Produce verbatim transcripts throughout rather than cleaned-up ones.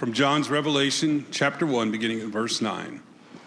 From John's Revelation, chapter one, beginning at verse nine.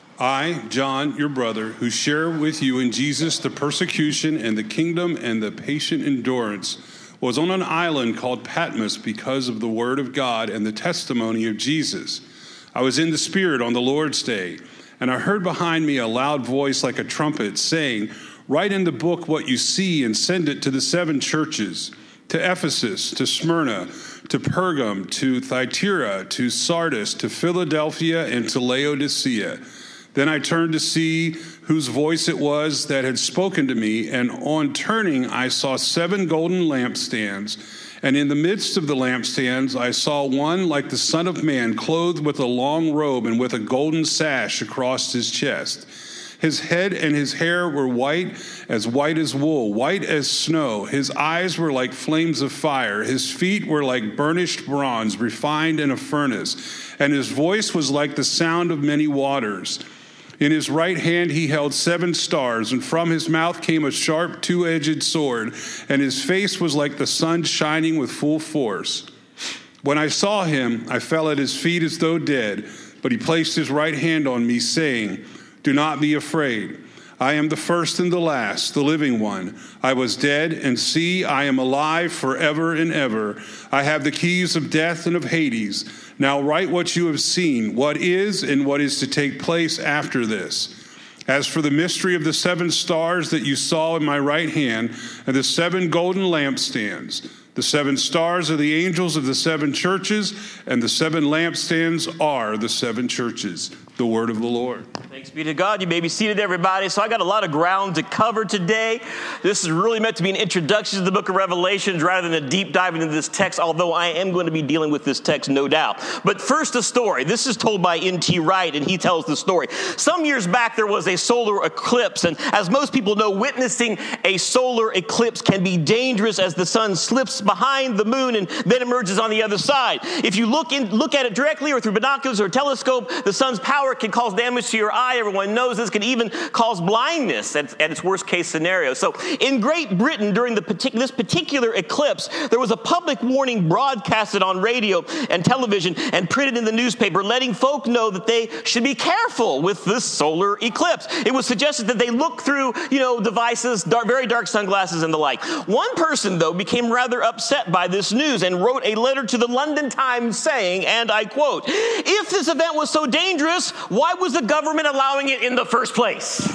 I, John, your brother, who share with you in Jesus the persecution and the kingdom and the patient endurance, was on an island called Patmos because of the word of God and the testimony of Jesus. I was in the Spirit on the Lord's day, and I heard behind me a loud voice like a trumpet saying, "Write in the book what you see and send it to the seven churches, to Ephesus, to Smyrna, to Pergam, to Thyatira, to Sardis, to Philadelphia, and to Laodicea." Then I turned to see whose voice it was that had spoken to me, and on turning I saw seven golden lampstands, and in the midst of the lampstands I saw one like the Son of Man, clothed with a long robe and with a golden sash across his chest. His head and his hair were white, as white as wool, white as snow. His eyes were like flames of fire. His feet were like burnished bronze, refined in a furnace. And his voice was like the sound of many waters. In his right hand he held seven stars, and from his mouth came a sharp two-edged sword, and his face was like the sun shining with full force. When I saw him, I fell at his feet as though dead, but he placed his right hand on me, saying, "Do not be afraid. I am the first and the last, the living one. I was dead, and see, I am alive forever and ever. I have the keys of death and of Hades. Now write what you have seen, what is and what is to take place after this. As for the mystery of the seven stars that you saw in my right hand, and the seven golden lampstands, the seven stars are the angels of the seven churches, and the seven lampstands are the seven churches." The word of the Lord. Thanks be to God. You may be seated, everybody. So I got a lot of ground to cover today. This is really meant to be an introduction to the book of Revelations rather than a deep dive into this text, although I am going to be dealing with this text, no doubt. But first, a story. This is told by N T Wright, and he tells the story. Some years back, there was a solar eclipse, and as most people know, witnessing a solar eclipse can be dangerous as the sun slips behind the moon and then emerges on the other side. If you look in, look at it directly or through binoculars or a telescope, the sun's power can cause damage to your eye. Everyone knows this can even cause blindness at, at its worst case scenario. So in Great Britain, during the partic- this particular eclipse, there was a public warning broadcasted on radio and television and printed in the newspaper, letting folk know that they should be careful with this solar eclipse. It was suggested that they look through, you know, devices, dark, very dark sunglasses and the like. One person, though, became rather upset by this news and wrote a letter to the London Times saying, and I quote, "If this event was so dangerous, why was the government allowing it in the first place?"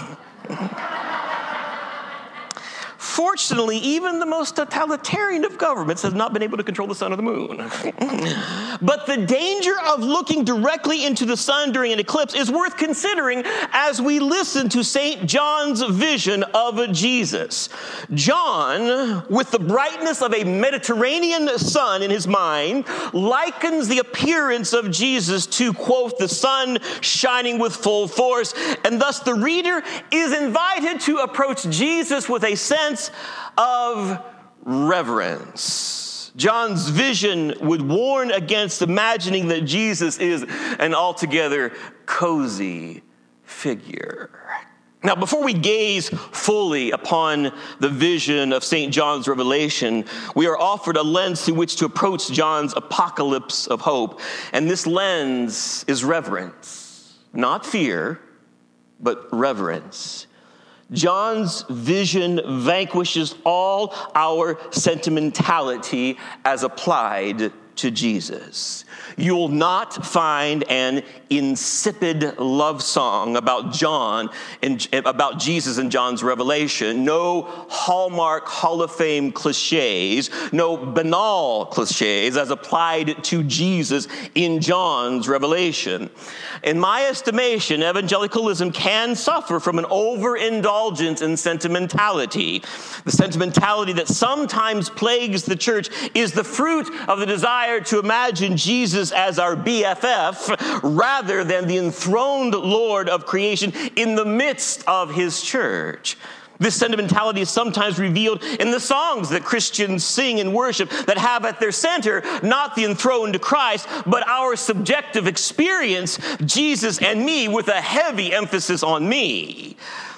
Fortunately, even the most totalitarian of governments has not been able to control the sun or the moon. But the danger of looking directly into the sun during an eclipse is worth considering as we listen to Saint John's vision of Jesus. John, with the brightness of a Mediterranean sun in his mind, likens the appearance of Jesus to, quote, the sun shining with full force, and thus the reader is invited to approach Jesus with a sense of reverence. John's vision would warn against imagining that Jesus is an altogether cozy figure. Now, before we gaze fully upon the vision of Saint John's revelation, we are offered a lens through which to approach John's apocalypse of hope. And this lens is reverence, not fear, but reverence. John's vision vanquishes all our sentimentality as applied to Jesus. You'll not find an insipid love song about John and about Jesus in John's revelation. No Hallmark Hall of Fame cliches, no banal cliches as applied to Jesus in John's revelation. In my estimation, evangelicalism can suffer from an overindulgence in sentimentality. The sentimentality that sometimes plagues the church is the fruit of the desire to imagine Jesus as our B F F rather than the enthroned Lord of creation in the midst of his church. This sentimentality is sometimes revealed in the songs that Christians sing in worship that have at their center not the enthroned Christ, but our subjective experience, Jesus and me, with a heavy emphasis on me.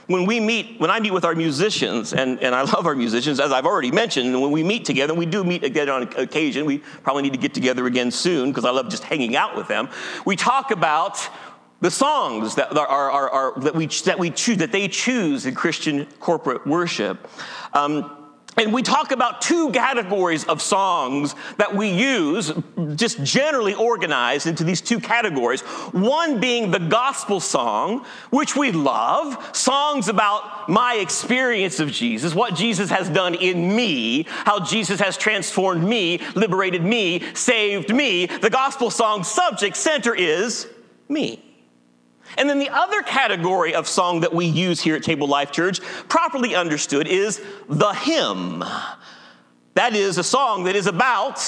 when we meet, when I meet with our musicians, and, and I love our musicians, as I've already mentioned, when we meet together, and we do meet again on occasion, we probably need to get together again soon because I love just hanging out with them. We talk about the songs that are, are, are that we that we choose, that they choose in Christian corporate worship. Um, And we talk about two categories of songs that we use, just generally organized into these two categories. One being the gospel song, which we love, songs about my experience of Jesus, what Jesus has done in me, how Jesus has transformed me, liberated me, saved me. The gospel song subject center is me. And then the other category of song that we use here at Table Life Church, properly understood, is the hymn. That is a song that is about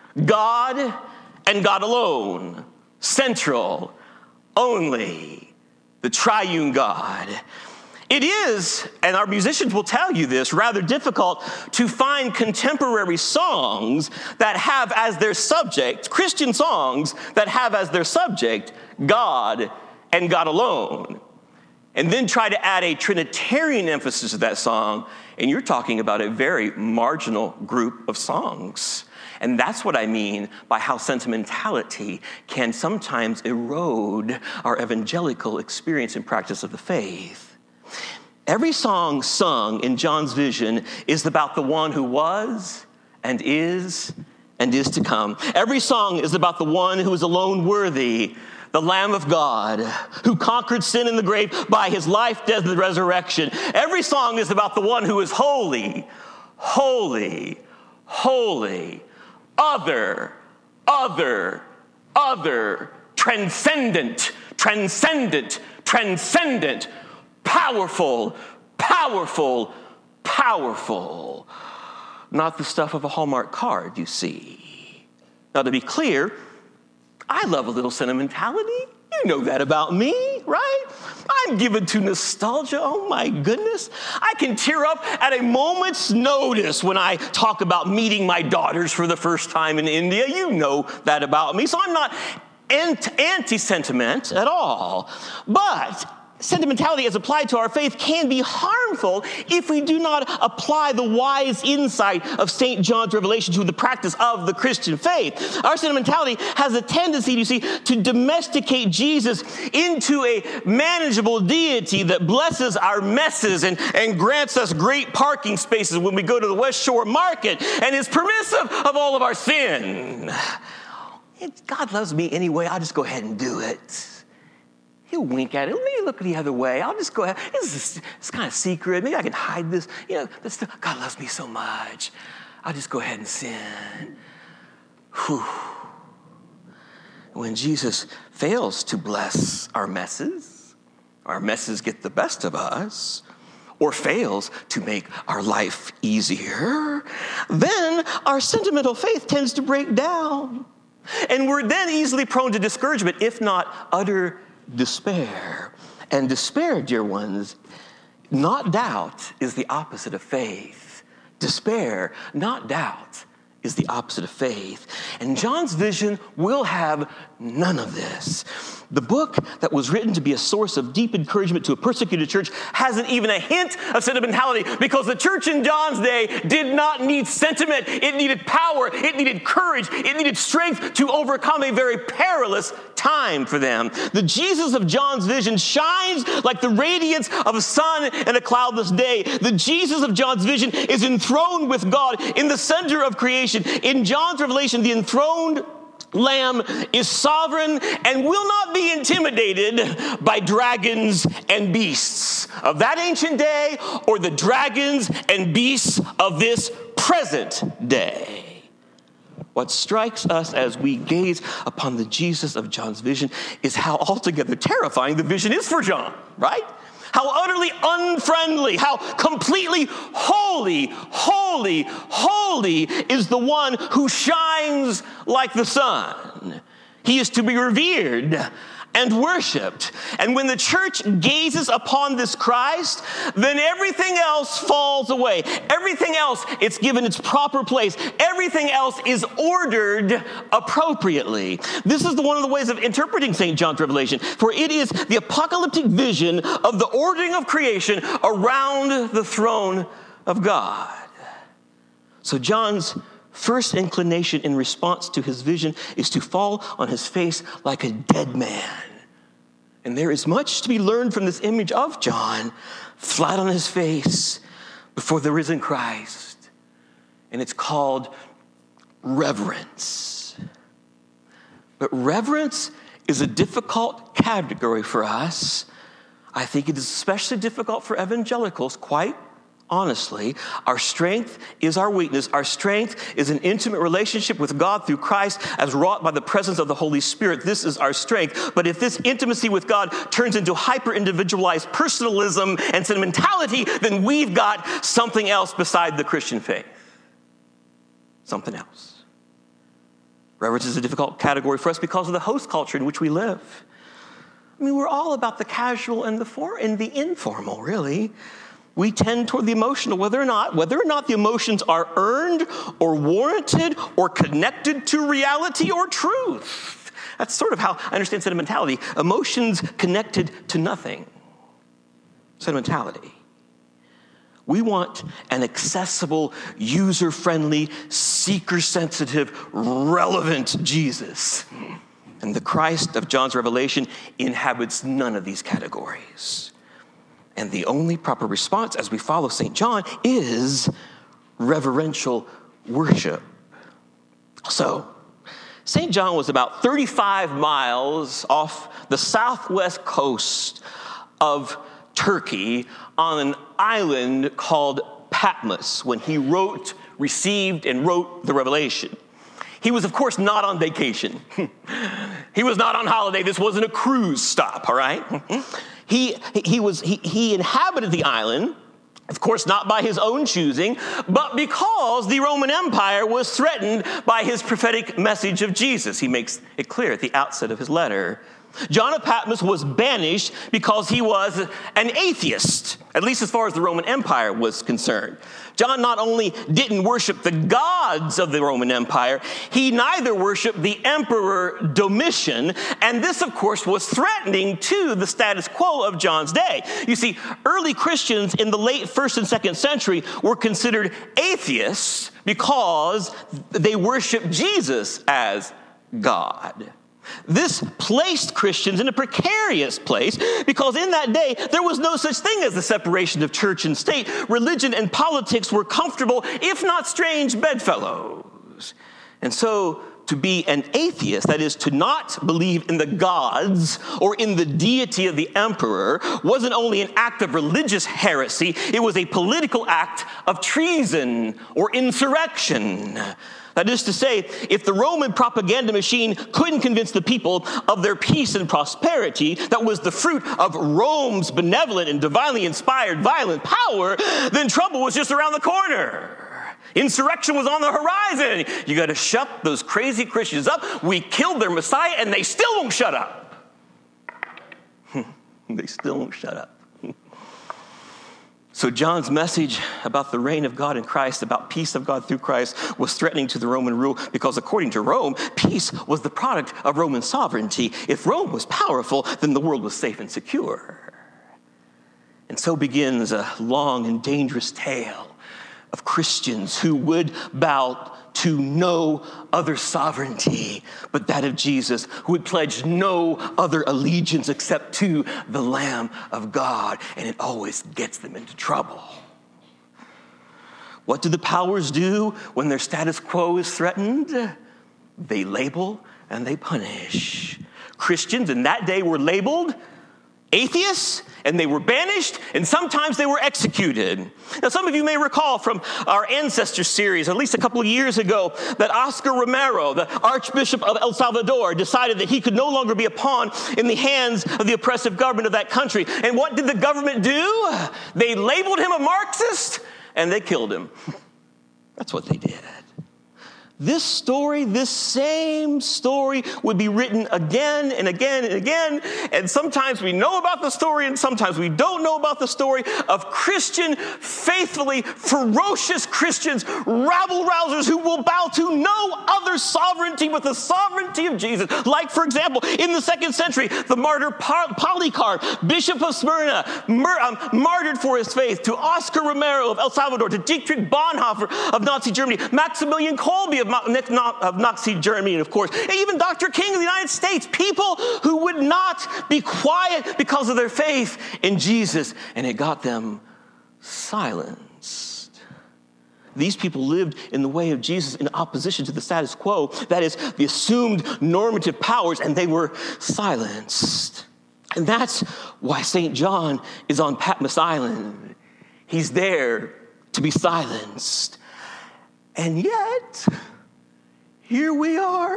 God and God alone, central, only, the triune God. It is, and our musicians will tell you this, rather difficult to find contemporary songs that have as their subject, Christian songs that have as their subject, God and God alone, and then try to add a Trinitarian emphasis to that song, and you're talking about a very marginal group of songs. And that's what I mean by how sentimentality can sometimes erode our evangelical experience and practice of the faith. Every song sung in John's vision is about the one who was and is and is to come. Every song is about the one who is alone worthy, the Lamb of God, who conquered sin in the grave by his life, death, and resurrection. Every song is about the one who is holy, holy, holy, other, other, other, transcendent, transcendent, transcendent, powerful, powerful, powerful. Not the stuff of a Hallmark card, you see. Now, to be clear, I love a little sentimentality. You know that about me, right? I'm given to nostalgia. Oh, my goodness. I can tear up at a moment's notice when I talk about meeting my daughters for the first time in India. You know that about me. So I'm not anti-sentiment at all. But sentimentality as applied to our faith can be harmful if we do not apply the wise insight of Saint John's revelation to the practice of the Christian faith. Our sentimentality has a tendency, you see, to domesticate Jesus into a manageable deity that blesses our messes and, and grants us great parking spaces when we go to the West Shore Market and is permissive of all of our sin. God loves me anyway. I'll just go ahead and do it. He'll wink at it. Maybe look the other way. I'll just go ahead. It's, it's kind of secret. Maybe I can hide this. You know, this, God loves me so much. I'll just go ahead and sin. Whew. When Jesus fails to bless our messes, our messes get the best of us, or fails to make our life easier, then our sentimental faith tends to break down. And we're then easily prone to discouragement, if not utter despair. And despair, dear ones, not doubt, is the opposite of faith. Despair, not doubt, is the opposite of faith. And John's vision will have none of this. The book that was written to be a source of deep encouragement to a persecuted church hasn't even a hint of sentimentality, because the church in John's day did not need sentiment. It needed power. It needed courage. It needed strength to overcome a very perilous time for them. The Jesus of John's vision shines like the radiance of a sun in a cloudless day. The Jesus of John's vision is enthroned with God in the center of creation. In John's revelation, the enthroned Lamb is sovereign and will not be intimidated by dragons and beasts of that ancient day or the dragons and beasts of this present day. What strikes us as we gaze upon the Jesus of John's vision is how altogether terrifying the vision is for John, right? How utterly unfriendly, how completely holy, holy, holy is the one who shines like the sun. He is to be revered and worshiped. And when the church gazes upon this Christ, then everything else falls away. Everything else, it's given its proper place. Everything else is ordered appropriately. This is the, one of the ways of interpreting Saint John's Revelation, for it is the apocalyptic vision of the ordering of creation around the throne of God. So John's first inclination in response to his vision is to fall on his face like a dead man. And there is much to be learned from this image of John, flat on his face before the risen Christ. And it's called reverence. But reverence is a difficult category for us. I think it is especially difficult for evangelicals, quite honestly. Our strength is our weakness. Our strength is an intimate relationship with God through Christ as wrought by the presence of the Holy Spirit. This is our strength. But if this intimacy with God turns into hyper-individualized personalism and sentimentality, then we've got something else beside the Christian faith. Something else. Reverence is a difficult category for us because of the host culture in which we live. I mean, we're all about the casual and the for and the informal, really. We tend toward the emotional, whether or not, whether or not the emotions are earned or warranted or connected to reality or truth. That's sort of how I understand sentimentality. Emotions connected to nothing. Sentimentality. We want an accessible, user-friendly, seeker-sensitive, relevant Jesus. And the Christ of John's Revelation inhabits none of these categories. And the only proper response as we follow Saint John is reverential worship. So, Saint John was about thirty-five miles off the southwest coast of Turkey on an island called Patmos when he wrote, received, and wrote the Revelation. He was, of course, not on vacation. He was not on holiday. This wasn't a cruise stop, all right? He, he, was, he, he inhabited the island, of course, not by his own choosing, but because the Roman Empire was threatened by his prophetic message of Jesus. He makes it clear at the outset of his letter. John of Patmos was banished because he was an atheist, at least as far as the Roman Empire was concerned. John not only didn't worship the gods of the Roman Empire, he neither worshiped the Emperor Domitian, and this, of course, was threatening to the status quo of John's day. You see, early Christians in the late first and second century were considered atheists because they worshiped Jesus as God. This placed Christians in a precarious place because in that day, there was no such thing as the separation of church and state. Religion and politics were comfortable, if not strange, bedfellows. And so to be an atheist, that is to not believe in the gods or in the deity of the emperor, wasn't only an act of religious heresy, it was a political act of treason or insurrection. That is to say, if the Roman propaganda machine couldn't convince the people of their peace and prosperity that was the fruit of Rome's benevolent and divinely inspired violent power, then trouble was just around the corner. Insurrection was on the horizon. You got to shut those crazy Christians up. We killed their Messiah, and they still won't shut up. They still won't shut up. So John's message about the reign of God in Christ, about peace of God through Christ, was threatening to the Roman rule because according to Rome, peace was the product of Roman sovereignty. If Rome was powerful, then the world was safe and secure. And so begins a long and dangerous tale of Christians who would bow to no other sovereignty but that of Jesus, who would pledge no other allegiance except to the Lamb of God, and it always gets them into trouble. What do the powers do when their status quo is threatened? They label and they punish. Christians in that day were labeled atheists, and they were banished, and sometimes they were executed. Now, some of you may recall from our Ancestor series, at least a couple of years ago, that Oscar Romero, the Archbishop of El Salvador, decided that he could no longer be a pawn in the hands of the oppressive government of that country. And what did the government do? They labeled him a Marxist, and they killed him. That's what they did. this story, this same story would be written again and again and again. And sometimes we know about the story and sometimes we don't know about the story of Christian, faithfully, ferocious Christians, rabble-rousers who will bow to no other sovereignty but the sovereignty of Jesus. Like, for example, in the second century, the martyr Polycarp, Bishop of Smyrna, mur- um, martyred for his faith, to Oscar Romero of El Salvador, to Dietrich Bonhoeffer of Nazi Germany, Maximilian Kolbe of of Nazi Germany, and of course, even Doctor King of the United States, people who would not be quiet because of their faith in Jesus, and it got them silenced. These people lived in the way of Jesus in opposition to the status quo, that is, the assumed normative powers, and they were silenced. And that's why Saint John is on Patmos Island. He's there to be silenced. And yet, here we are,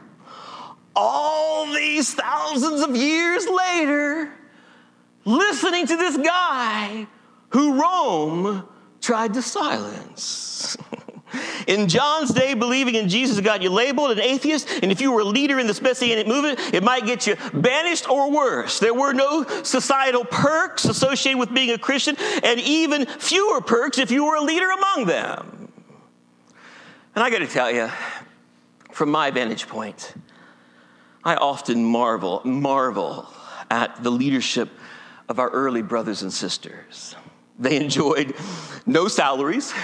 all these thousands of years later, listening to this guy who Rome tried to silence. In John's day, believing in Jesus got you labeled an atheist, and if you were a leader in this Messianic movement, it might get you banished or worse. There were no societal perks associated with being a Christian, and even fewer perks if you were a leader among them. And I got to tell you, from my vantage point, I often marvel, marvel at the leadership of our early brothers and sisters. They enjoyed no salaries,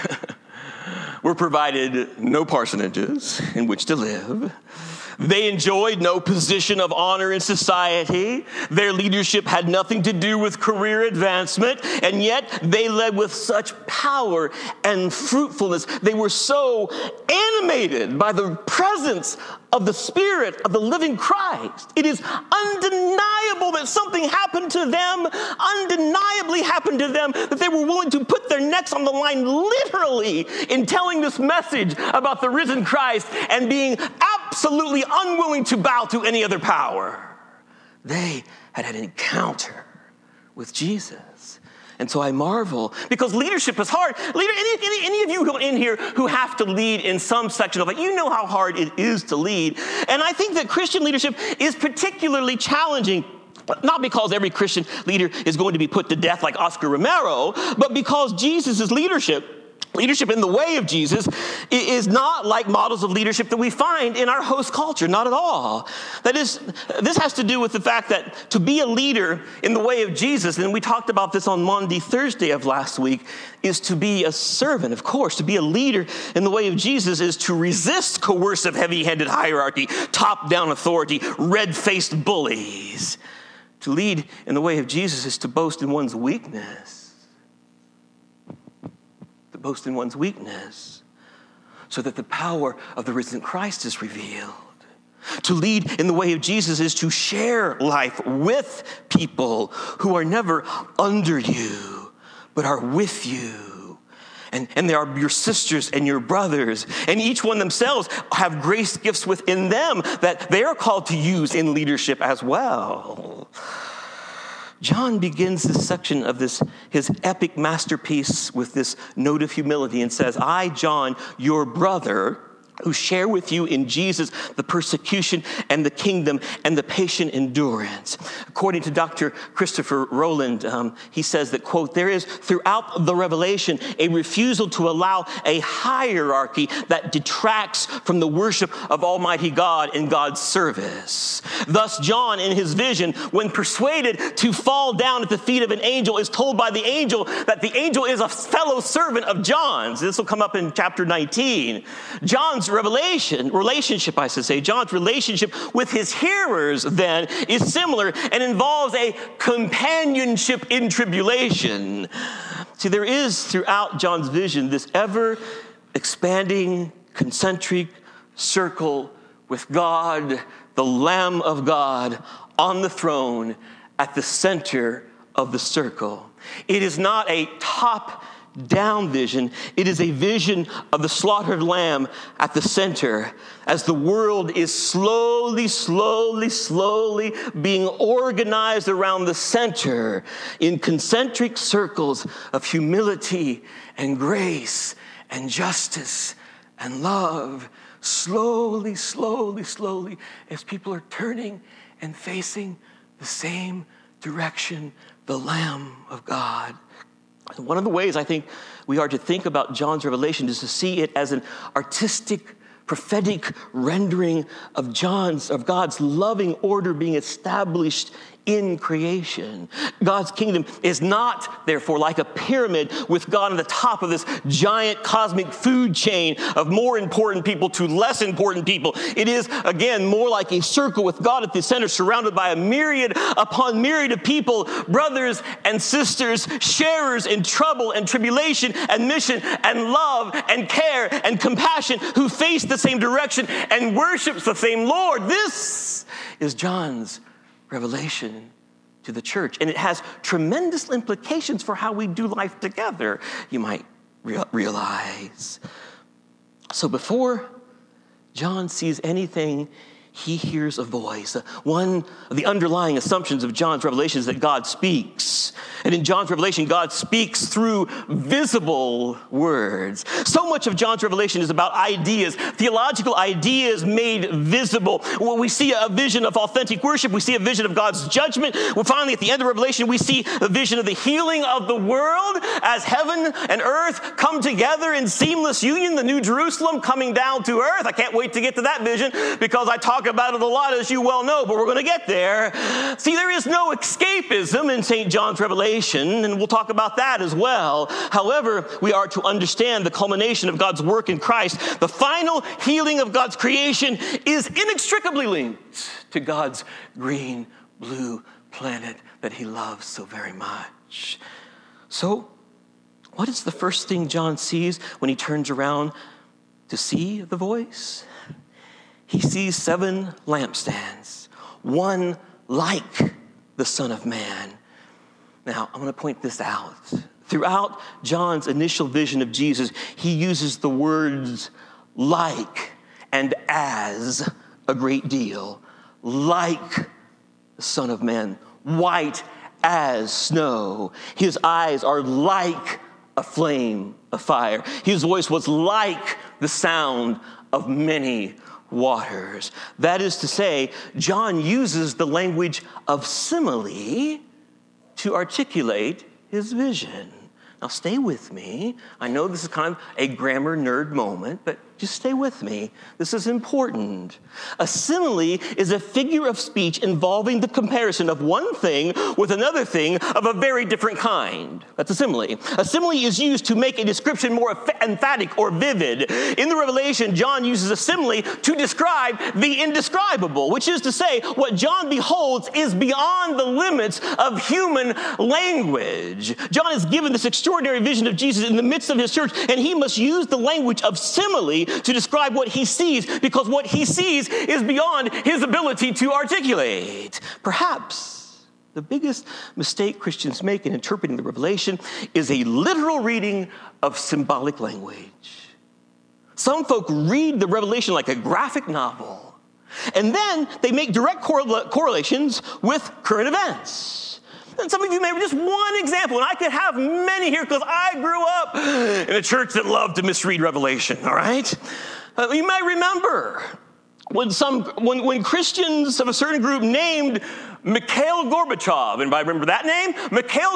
were provided no parsonages in which to live. They enjoyed no position of honor in society. Their leadership had nothing to do with career advancement, and yet they led with such power and fruitfulness. They were so animated by the presence of the Spirit of the living Christ. It is undeniable that something happened to them, undeniably happened to them, that they were willing to put their necks on the line literally in telling this message about the risen Christ and being absolutely unwilling to bow to any other power. They had an encounter with Jesus. And so I marvel, because leadership is hard. Leader, any, any, any of you who are in here who have to lead in some section of life, you know how hard it is to lead. And I think that Christian leadership is particularly challenging, not because every Christian leader is going to be put to death like Oscar Romero, but because Jesus' leadership, leadership in the way of Jesus, is not like models of leadership that we find in our host culture, not at all. That is, this has to do with the fact that to be a leader in the way of Jesus, and we talked about this on Monday, Thursday of last week, is to be a servant, of course. To be a leader in the way of Jesus is to resist coercive, heavy-handed hierarchy, top-down authority, red-faced bullies. To lead in the way of Jesus is to boast in one's weakness. Boast in one's weakness, so that the power of the risen Christ is revealed. To lead in the way of Jesus is to share life with people who are never under you, but are with you. And, and they are your sisters and your brothers. And each one themselves have grace gifts within them that they are called to use in leadership as well. John begins this section of this, his epic masterpiece, with this note of humility and says, I, John, your brother, who share with you in Jesus the persecution and the kingdom and the patient endurance. According to Doctor Christopher Rowland, um, he says that, quote, there is throughout the revelation a refusal to allow a hierarchy that detracts from the worship of Almighty God in God's service. Thus, John, in his vision, when persuaded to fall down at the feet of an angel, is told by the angel that the angel is a fellow servant of John's. This will come up in chapter nineteen. John's revelation, relationship, I should say, John's relationship with his hearers then is similar and involves a companionship in tribulation. See, there is throughout John's vision this ever expanding concentric circle with God, the Lamb of God, on the throne at the center of the circle. It is not a top down vision. It is a vision of the slaughtered lamb at the center as the world is slowly, slowly, slowly being organized around the center in concentric circles of humility and grace and justice and love slowly, slowly, slowly, as people are turning and facing the same direction, the Lamb of God. One of the ways I think we are to think about John's revelation is to see it as an artistic, prophetic rendering of John's, of God's loving order being established in creation. God's kingdom is not, therefore, like a pyramid with God on the top of this giant cosmic food chain of more important people to less important people. It is, again, more like a circle with God at the center, surrounded by a myriad upon myriad of people, brothers and sisters, sharers in trouble and tribulation and mission and love and care and compassion, who face the same direction and worships the same Lord. This is John's revelation to the church, and it has tremendous implications for how we do life together, you might re- realize. So before John sees anything, he hears a voice. One of the underlying assumptions of John's revelation is that God speaks. And in John's revelation, God speaks through visible words. So much of John's revelation is about ideas, theological ideas made visible. When we see a vision of authentic worship, we see a vision of God's judgment. Well, finally, at the end of Revelation, we see a vision of the healing of the world as heaven and earth come together in seamless union, the New Jerusalem coming down to earth. I can't wait to get to that vision because I talk about it a lot, as you well know, but we're going to get there. See, there is no escapism in Saint John's revelation, and we'll talk about that as well. However, we are to understand the culmination of God's work in Christ. The final healing of God's creation is inextricably linked to God's green, blue planet that he loves so very much. So, what is the first thing John sees when he turns around to see the voice? He sees seven lampstands, one like the Son of Man. Now, I'm going to point this out. Throughout John's initial vision of Jesus, he uses the words like and as a great deal. Like the Son of Man, white as snow. His eyes are like a flame of fire. His voice was like the sound of many waters. That is to say, John uses the language of simile to articulate his vision. Now stay with me. I know this is kind of a grammar nerd moment, but just stay with me. This is important. A simile is a figure of speech involving the comparison of one thing with another thing of a very different kind. That's a simile. A simile is used to make a description more emphatic or vivid. In the Revelation, John uses a simile to describe the indescribable, which is to say, what John beholds is beyond the limits of human language. John is given this extraordinary vision of Jesus in the midst of his church, and he must use the language of simile to describe what he sees, because what he sees is beyond his ability to articulate. Perhaps the biggest mistake Christians make in interpreting the Revelation is a literal reading of symbolic language. Some folk read the Revelation like a graphic novel, and then they make direct correl- correlations with current events. And some of you may have just one example, and I could have many here because I grew up in a church that loved to misread Revelation, all right? Uh, you might remember when some when, when Christians of a certain group named Mikhail Gorbachev, anybody remember that name? Mikhail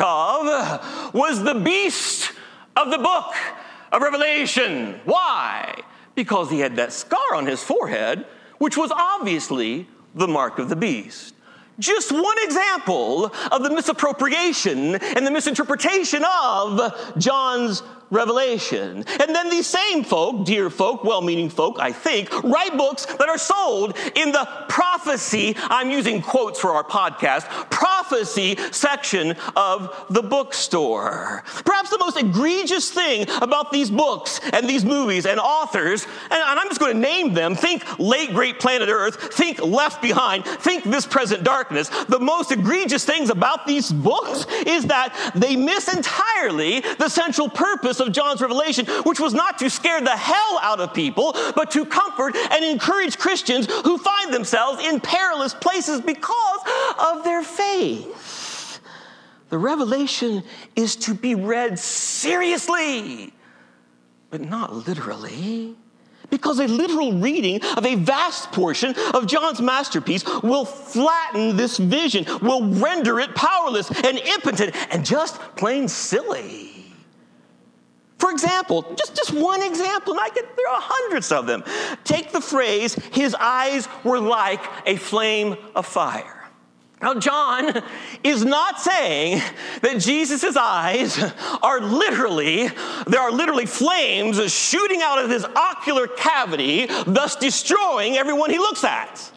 Gorbachev was the beast of the book of Revelation. Why? Because he had that scar on his forehead, which was obviously the mark of the beast. Just one example of the misappropriation and the misinterpretation of John's revelation. And then these same folk, dear folk, well-meaning folk, I think, write books that are sold in the prophecy, I'm using quotes for our podcast, prophecy section of the bookstore. Perhaps the most egregious thing about these books and these movies and authors, and I'm just going to name them, think Late Great Planet Earth, think Left Behind, think This Present Darkness. The most egregious things about these books is that they miss entirely the central purpose of John's revelation, which was not to scare the hell out of people, but to comfort and encourage Christians who find themselves in perilous places because of their faith. The revelation is to be read seriously, but not literally. Because a literal reading of a vast portion of John's masterpiece will flatten this vision, will render it powerless and impotent and just plain silly. For example, just, just one example, and I could, there are hundreds of them. Take the phrase, his eyes were like a flame of fire. Now, John is not saying that Jesus' eyes are literally, there are literally flames shooting out of his ocular cavity, thus destroying everyone he looks at.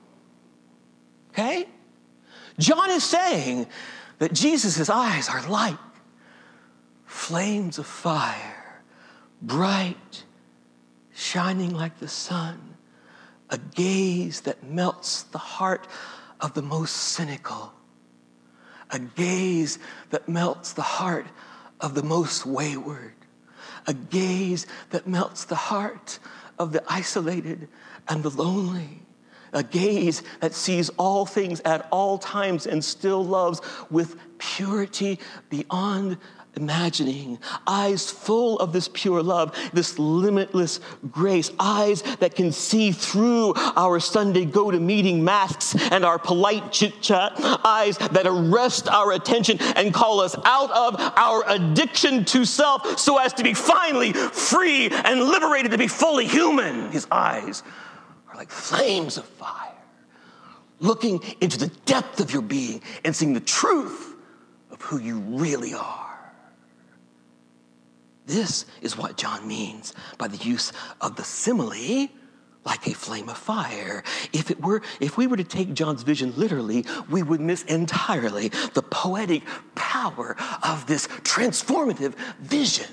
Okay? John is saying that Jesus' eyes are like flames of fire, bright, shining like the sun, a gaze that melts the heart of the most cynical, a gaze that melts the heart of the most wayward, a gaze that melts the heart of the isolated and the lonely, a gaze that sees all things at all times and still loves with purity beyond imagining, eyes full of this pure love, this limitless grace, eyes that can see through our Sunday go-to-meeting masks and our polite chit-chat, eyes that arrest our attention and call us out of our addiction to self so as to be finally free and liberated to be fully human. His eyes are like flames of fire, looking into the depth of your being and seeing the truth of who you really are. This is what John means by the use of the simile, like a flame of fire. If it were, if we were to take John's vision literally, we would miss entirely the poetic power of this transformative vision.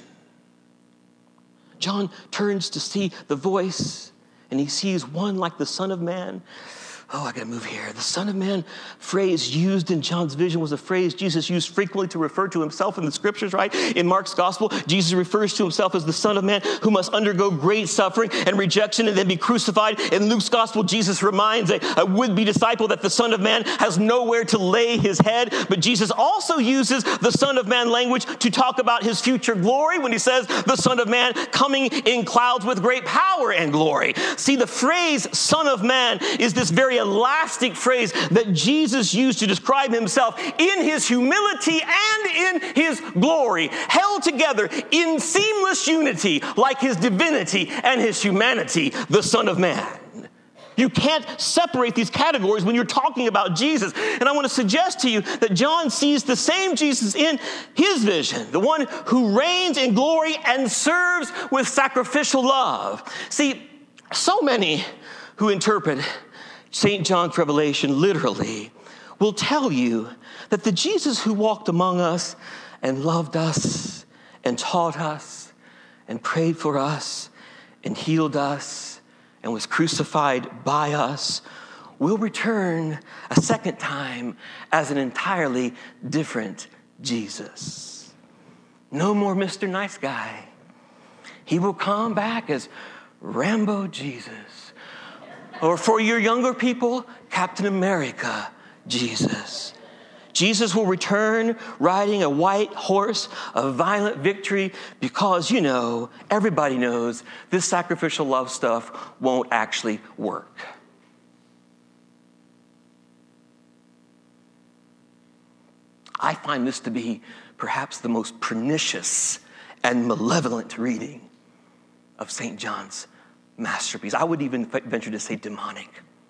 John turns to see the voice, and he sees one like the Son of Man. Oh, I gotta move here. The Son of Man phrase used in John's vision was a phrase Jesus used frequently to refer to himself in the scriptures, right? In Mark's gospel, Jesus refers to himself as the Son of Man who must undergo great suffering and rejection and then be crucified. In Luke's gospel, Jesus reminds a, a would-be disciple that the Son of Man has nowhere to lay his head. But Jesus also uses the Son of Man language to talk about his future glory when he says the Son of Man coming in clouds with great power and glory. See, the phrase Son of Man is this very elastic phrase that Jesus used to describe himself in his humility and in his glory, held together in seamless unity like his divinity and his humanity, the Son of Man. You can't separate these categories when you're talking about Jesus. And I want to suggest to you that John sees the same Jesus in his vision, the one who reigns in glory and serves with sacrificial love. See, so many who interpret Saint John's revelation literally will tell you that the Jesus who walked among us and loved us and taught us and prayed for us and healed us and was crucified by us will return a second time as an entirely different Jesus. No more Mister Nice Guy. He will come back as Rambo Jesus. Or for your younger people, Captain America, Jesus. Jesus will return riding a white horse of violent victory because, you know, everybody knows this sacrificial love stuff won't actually work. I find this to be perhaps the most pernicious and malevolent reading of Saint John's masterpiece. I would even venture to say demonic.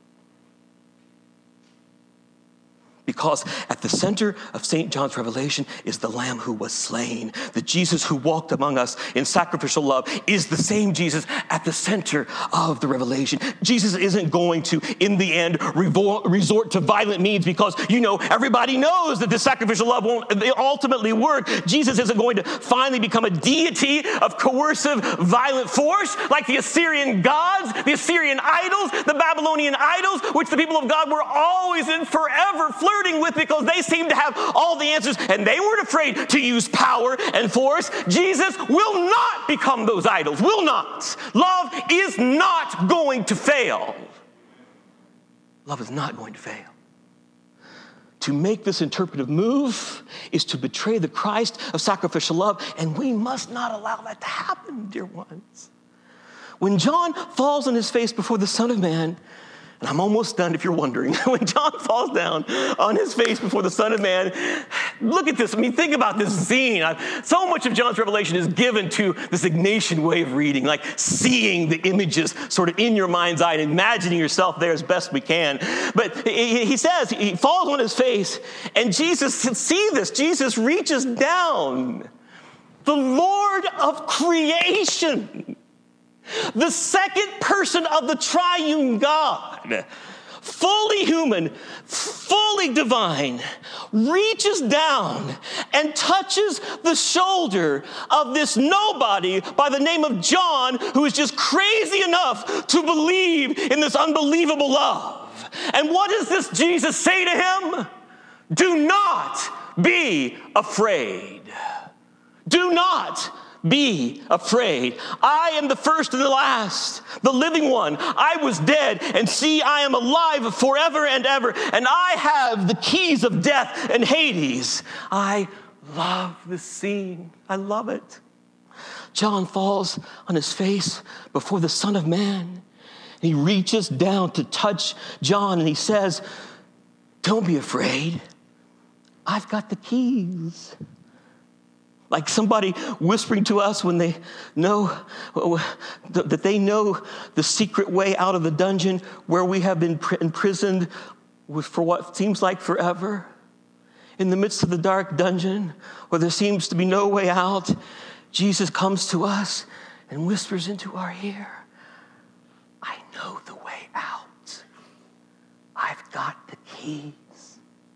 Because at the center of Saint John's revelation is the Lamb who was slain. The Jesus who walked among us in sacrificial love is the same Jesus at the center of the revelation. Jesus isn't going to, in the end, revol- resort to violent means because, you know, everybody knows that this sacrificial love won't ultimately work. Jesus isn't going to finally become a deity of coercive, violent force like the Assyrian gods, the Assyrian idols, the Babylonian idols, which the people of God were always and forever flirting with because they seemed to have all the answers and they weren't afraid to use power and force. Jesus will not become those idols, will not. Love is not going to fail. Love is not going to fail. To make this interpretive move is to betray the Christ of sacrificial love, and we must not allow that to happen, dear ones. When John falls on his face before the Son of Man, and I'm almost done if you're wondering. When John falls down on his face before the Son of Man, look at this. I mean, think about this scene. So much of John's revelation is given to this Ignatian way of reading, like seeing the images sort of in your mind's eye and imagining yourself there as best we can. But he says, he falls on his face, and Jesus, see this, Jesus reaches down. The Lord of creation, the second person of the triune God, fully human, fully divine, reaches down and touches the shoulder of this nobody by the name of John, who is just crazy enough to believe in this unbelievable love. And what does this Jesus say to him? Do not be afraid. Do not be afraid. I am the first and the last, the living one. I was dead, and see, I am alive forever and ever, and I have the keys of death and Hades. I love this scene. I love it. John falls on his face before the Son of Man. He reaches down to touch John, and he says, don't be afraid. I've got the keys. Like somebody whispering to us when they know that they know the secret way out of the dungeon where we have been imprisoned for what seems like forever. In the midst of the dark dungeon where there seems to be no way out, Jesus comes to us and whispers into our ear, I know the way out. I've got the keys.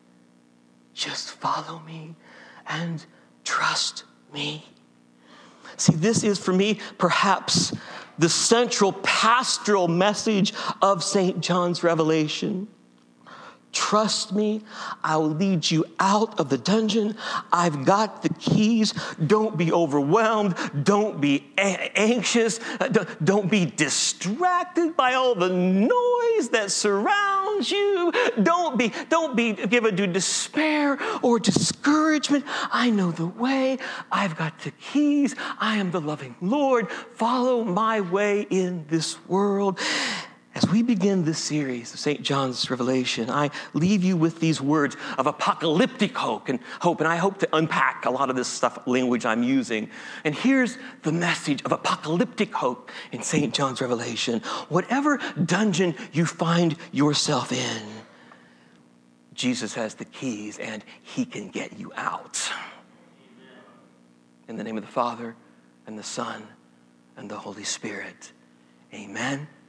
Just follow me and trust me. See, this is for me perhaps the central pastoral message of Saint John's Revelation. Trust me, I will lead you out of the dungeon. I've got the keys. Don't be overwhelmed. Don't be a- anxious. Don't be distracted by all the noise that surrounds you. Don't be, don't be given to despair or discouragement. I know the way. I've got the keys. I am the loving Lord. Follow my way in this world. As we begin this series of Saint John's Revelation, I leave you with these words of apocalyptic hope, and hope, and I hope to unpack a lot of this stuff, language I'm using. And here's the message of apocalyptic hope in Saint John's Revelation. Whatever dungeon you find yourself in, Jesus has the keys, and he can get you out. In the name of the Father, and the Son, and the Holy Spirit. Amen.